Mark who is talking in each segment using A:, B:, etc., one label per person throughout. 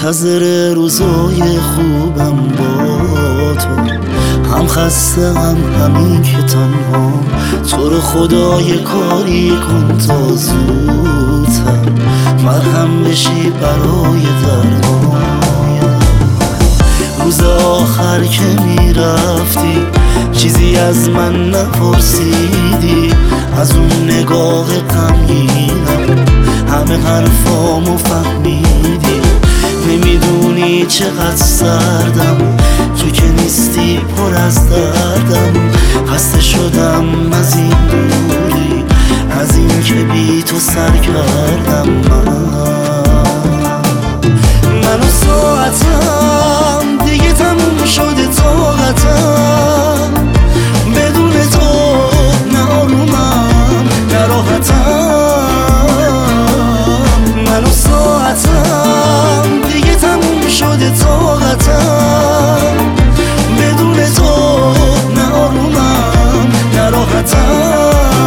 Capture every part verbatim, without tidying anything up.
A: منتظر روزای خوبم با تو، هم خسته هم همین که تنها. تو رو خدا یه کاری کن تا زودتر مرهم بشی برای دردام. روز آخر که میرفتی چیزی از من نپرسیدی، از اون نگاه غمگینم همه حرفامو فهمیدی. نمیدونی چقدر سردم تو که نیستی، پر از دردم. خسته شدم از این دوری، از این که بی تو سر کردم. من من و ساعتم دیگه تموم شده طاقتم، بدون تو نه آرومم نه راحتم. من و ساعتم دیگه تموم شده طاقتم، بدون تو نه آرومم نه راحتم.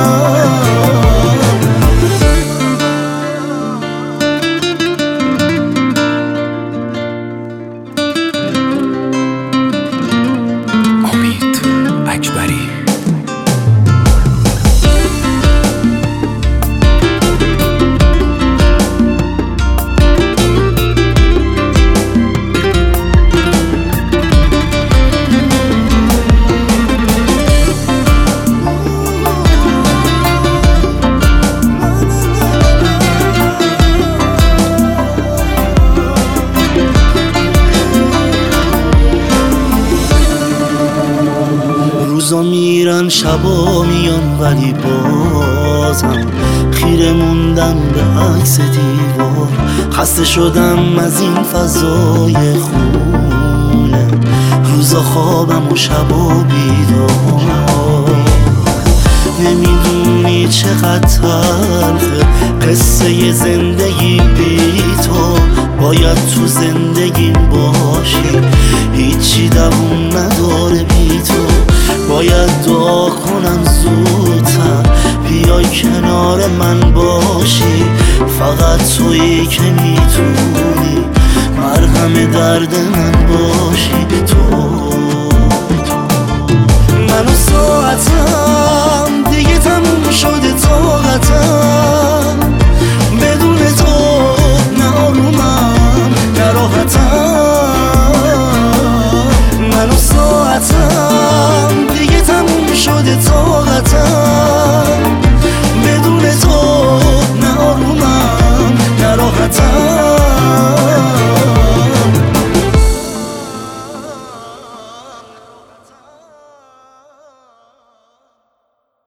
A: روزا میرن شبا میان ولی بازم خیره موندم به عکس دیوار. خسته شدم از این فضای خونه، روزا خوابم و شبا بیدار. نمیدونی چقدر تلخه قصه زندگی بی تو، باید تو زندگیم باشی، هیچی دووم نداره بی تو. باید دعا کنم زودتر بیای کنار من باشی، فقط تویی که میتونی مرهم درد من باشی. تو من و ساعتم دیگه تموم شده طاقتم،